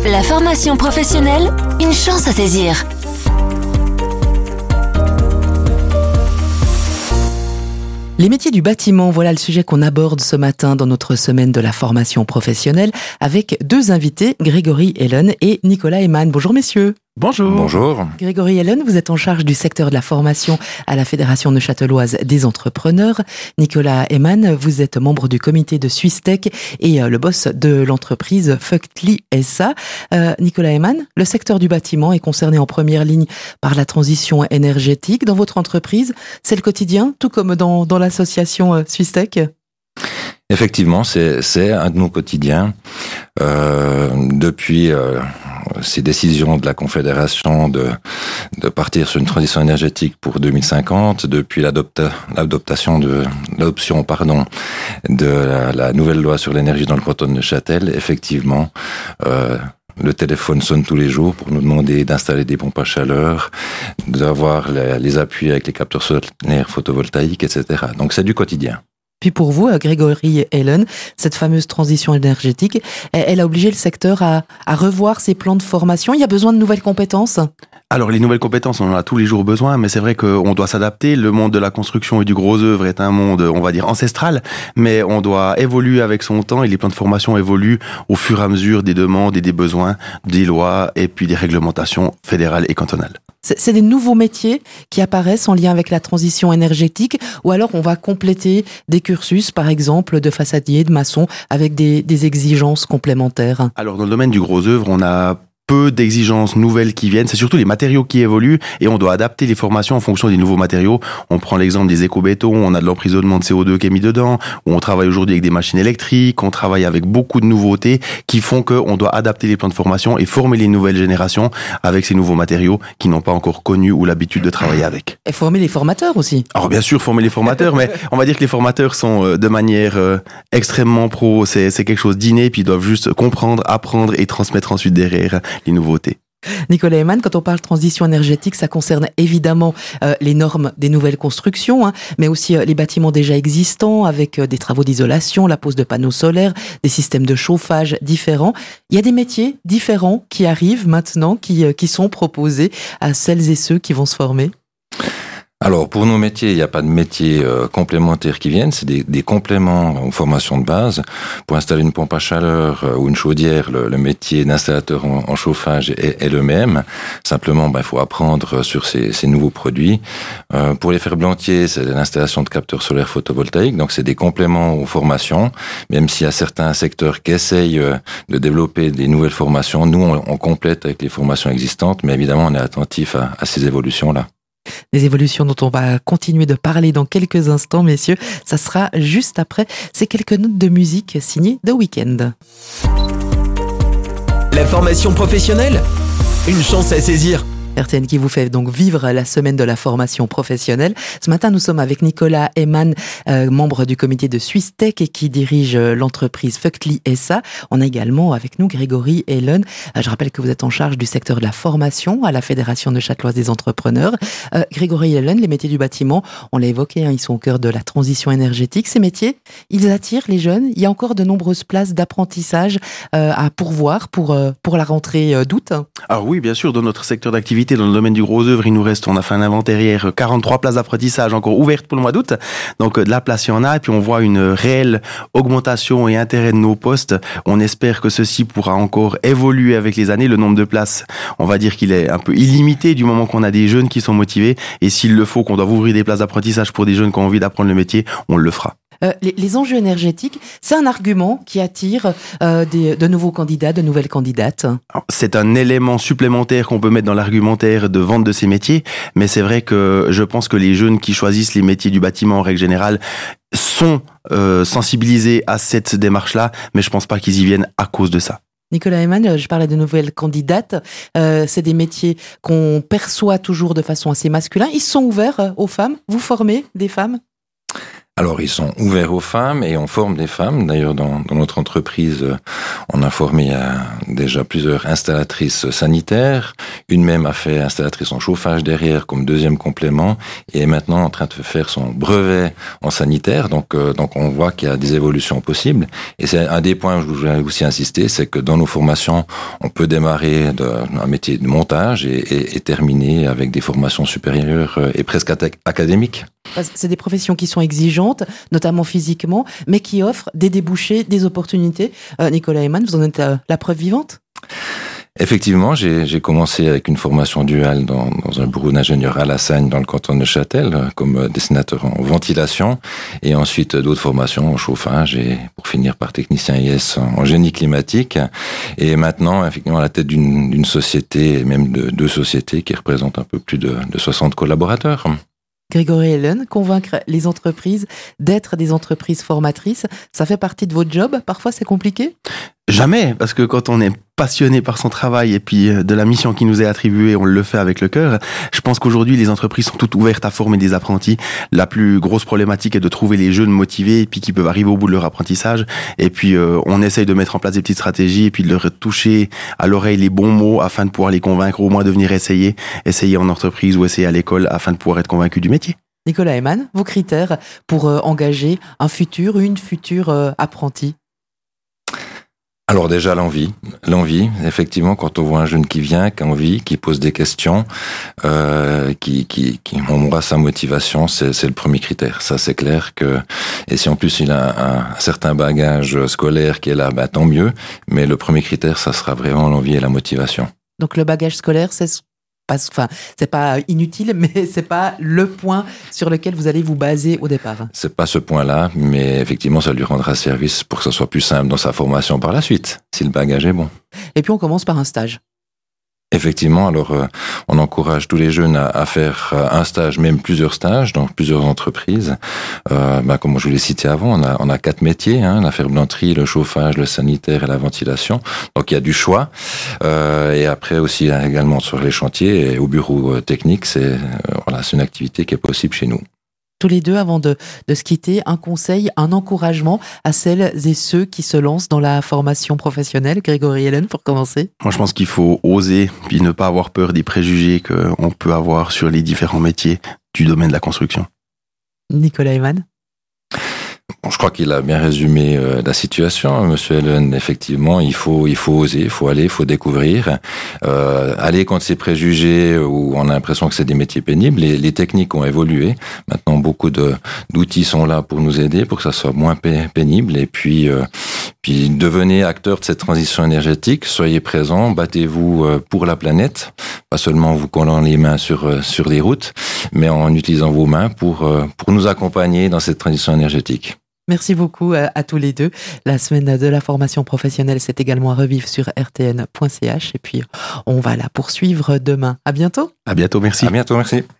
La formation professionnelle, une chance à saisir. Les métiers du bâtiment, voilà le sujet qu'on aborde ce matin dans notre semaine de la formation professionnelle avec deux invités, Grégory Ellen et Nicolas Eman. Bonjour messieurs. Bonjour. Bonjour. Grégory Ellen, vous êtes en charge du secteur de la formation à la Fédération neuchâteloise des entrepreneurs. Nicolas Eman, vous êtes membre du comité de Swisstech et le boss de l'entreprise Fuctly SA. Nicolas Eman, le secteur du bâtiment est concerné en première ligne par la transition énergétique. Dans votre entreprise, c'est le quotidien, tout comme dans l'association Swisstech ? Effectivement, c'est un de nos quotidiens. Depuis ces décisions de la Confédération de partir sur une transition énergétique pour 2050, depuis l'adoption de la nouvelle loi sur l'énergie dans le canton de Neuchâtel, effectivement, le téléphone sonne tous les jours pour nous demander d'installer des pompes à chaleur, d'avoir les appuis avec les capteurs solaires photovoltaïques, etc. Donc c'est du quotidien. Puis pour vous, Grégory Ellen, cette fameuse transition énergétique, elle a obligé le secteur à revoir ses plans de formation. Il y a besoin de nouvelles compétences ? Alors les nouvelles compétences, on en a tous les jours besoin, mais c'est vrai qu'on doit s'adapter. Le monde de la construction et du gros œuvre est un monde, on va dire, ancestral, mais on doit évoluer avec son temps et les plans de formation évoluent au fur et à mesure des demandes et des besoins, des lois et puis des réglementations fédérales et cantonales. C'est des nouveaux métiers qui apparaissent en lien avec la transition énergétique, ou alors on va compléter des cursus, par exemple, de façadier, de maçon, avec des exigences complémentaires. Alors dans le domaine du gros œuvre, on a peu d'exigences nouvelles qui viennent, c'est surtout les matériaux qui évoluent et on doit adapter les formations en fonction des nouveaux matériaux. On prend l'exemple des éco-bétons, on a de l'emprisonnement de CO2 qui est mis dedans, où on travaille aujourd'hui avec des machines électriques, on travaille avec beaucoup de nouveautés qui font qu'on doit adapter les plans de formation et former les nouvelles générations avec ces nouveaux matériaux qui n'ont pas encore connu ou l'habitude de travailler avec. Et former les formateurs aussi. Alors bien sûr, former les formateurs, mais on va dire que les formateurs sont de manière extrêmement pro, c'est quelque chose d'inné, puis ils doivent juste comprendre, apprendre et transmettre ensuite derrière les nouveautés. Nicolas Eman, quand on parle transition énergétique, ça concerne évidemment les normes des nouvelles constructions, mais aussi les bâtiments déjà existants avec des travaux d'isolation, la pose de panneaux solaires, des systèmes de chauffage différents. Il y a des métiers différents qui arrivent maintenant, qui sont proposés à celles et ceux qui vont se former. Alors, pour nos métiers, il n'y a pas de métiers complémentaires qui viennent, c'est des compléments aux formations de base. Pour installer une pompe à chaleur ou une chaudière, le métier d'installateur en chauffage est le même. Simplement, il faut apprendre sur ces nouveaux produits. Pour les ferblantiers, c'est l'installation de capteurs solaires photovoltaïques, donc c'est des compléments aux formations. Même s'il y a certains secteurs qui essayent de développer des nouvelles formations, nous, on complète avec les formations existantes, mais évidemment, on est attentif à ces évolutions-là. Des évolutions dont on va continuer de parler dans quelques instants, messieurs. Ça sera juste après ces quelques notes de musique signées The Weeknd. La formation professionnelle, une chance à saisir. RTN qui vous fait donc vivre la semaine de la formation professionnelle. Ce matin, nous sommes avec Nicolas Eman, membre du comité de Swisstech et qui dirige l'entreprise Fuctly SA. On a également avec nous Grégory Ellen. Je rappelle que vous êtes en charge du secteur de la formation à la Fédération neuchâteloise des entrepreneurs. Grégory Ellen, les métiers du bâtiment, on l'a évoqué, ils sont au cœur de la transition énergétique. Ces métiers, ils attirent les jeunes. Il y a encore de nombreuses places d'apprentissage à pourvoir pour la rentrée d'août. Alors oui, bien sûr, dans notre secteur d'activité, dans le domaine du gros œuvre, on a fait un inventaire hier, 43 places d'apprentissage encore ouvertes pour le mois d'août. Donc de la place, il y en a, et puis on voit une réelle augmentation et intérêt de nos postes. On espère que ceci pourra encore évoluer avec les années. Le nombre de places, on va dire qu'il est un peu illimité du moment qu'on a des jeunes qui sont motivés. Et s'il le faut, qu'on doit ouvrir des places d'apprentissage pour des jeunes qui ont envie d'apprendre le métier, on le fera. Les enjeux énergétiques, c'est un argument qui attire de nouveaux candidats, de nouvelles candidates. Alors, c'est un élément supplémentaire qu'on peut mettre dans l'argumentaire de vente de ces métiers, mais c'est vrai que je pense que les jeunes qui choisissent les métiers du bâtiment en règle générale sont sensibilisés à cette démarche-là, mais je pense pas qu'ils y viennent à cause de ça. Nicolas Eman, je parlais de nouvelles candidates. C'est des métiers qu'on perçoit toujours de façon assez masculine. Ils sont ouverts aux femmes. Vous formez des femmes ? Alors, ils sont ouverts aux femmes et on forme des femmes. D'ailleurs, dans notre entreprise, on a formé déjà plusieurs installatrices sanitaires. Une même a fait installatrice en chauffage derrière comme deuxième complément et est maintenant en train de faire son brevet en sanitaire. Donc on voit qu'il y a des évolutions possibles. Et c'est un des points où je voudrais aussi insister, c'est que dans nos formations, on peut démarrer d'un métier de montage et terminer avec des formations supérieures et presque académiques. C'est des professions qui sont exigeantes, notamment physiquement, mais qui offrent des débouchés, des opportunités. Nicolas Eman, vous en êtes la preuve vivante ? Effectivement, j'ai commencé avec une formation duale dans un bureau d'ingénieur à Lassagne, dans le canton de Neuchâtel, comme dessinateur en ventilation, et ensuite d'autres formations en chauffage, et pour finir par technicien IS en génie climatique. Et maintenant, effectivement, à la tête d'une société, et même de deux sociétés qui représentent un peu plus de 60 collaborateurs. Grégory Hellen, convaincre les entreprises d'être des entreprises formatrices, ça fait partie de votre job? Parfois, c'est compliqué? Jamais, parce que quand on est passionné par son travail et puis de la mission qui nous est attribuée, on le fait avec le cœur. Je pense qu'aujourd'hui, les entreprises sont toutes ouvertes à former des apprentis. La plus grosse problématique est de trouver les jeunes motivés et puis qui peuvent arriver au bout de leur apprentissage. Et puis, on essaye de mettre en place des petites stratégies et puis de leur toucher à l'oreille les bons mots afin de pouvoir les convaincre, au moins de venir essayer en entreprise ou essayer à l'école afin de pouvoir être convaincus du métier. Nicolas Eman, vos critères pour engager un futur ou une future apprentie? Alors déjà l'envie, effectivement, quand on voit un jeune qui vient, qui a envie, qui pose des questions, on voit sa motivation, c'est le premier critère. Ça c'est clair que, et si en plus il a un certain bagage scolaire qui est là, tant mieux. Mais le premier critère, ça sera vraiment l'envie et la motivation. Donc le bagage scolaire, c'est pas inutile, mais c'est pas le point sur lequel vous allez vous baser au départ. C'est pas ce point-là, mais effectivement, ça lui rendra service pour que ce soit plus simple dans sa formation par la suite, si le bagage est bon. Et puis on commence par un stage. Effectivement, alors on encourage tous les jeunes à faire un stage, même plusieurs stages dans plusieurs entreprises. Comme je vous l'ai cité avant, on a 4 métiers, la ferblanterie, le chauffage, le sanitaire et la ventilation. Donc il y a du choix. Et après aussi également sur les chantiers et au bureau technique, c'est une activité qui est possible chez nous. Tous les deux, avant de se quitter, un conseil, un encouragement à celles et ceux qui se lancent dans la formation professionnelle. Grégory Hellen, pour commencer. Moi, je pense qu'il faut oser, puis ne pas avoir peur des préjugés qu'on peut avoir sur les différents métiers du domaine de la construction. Nicolas Eman. Bon, je crois qu'il a bien résumé la situation, Monsieur Hellen. Effectivement, il faut oser, il faut aller, il faut découvrir. Aller contre ces préjugés où on a l'impression que c'est des métiers pénibles. Les techniques ont évolué. Maintenant, beaucoup d'outils sont là pour nous aider, pour que ça soit moins pénible. Et puis devenez acteur de cette transition énergétique. Soyez présents, battez-vous pour la planète. Pas seulement en vous collant les mains sur les routes, mais en utilisant vos mains pour nous accompagner dans cette transition énergétique. Merci beaucoup à tous les deux. La semaine de la formation professionnelle, c'est également à revivre sur rtn.ch. Et puis, on va la poursuivre demain. À bientôt. À bientôt, merci. À bientôt, merci.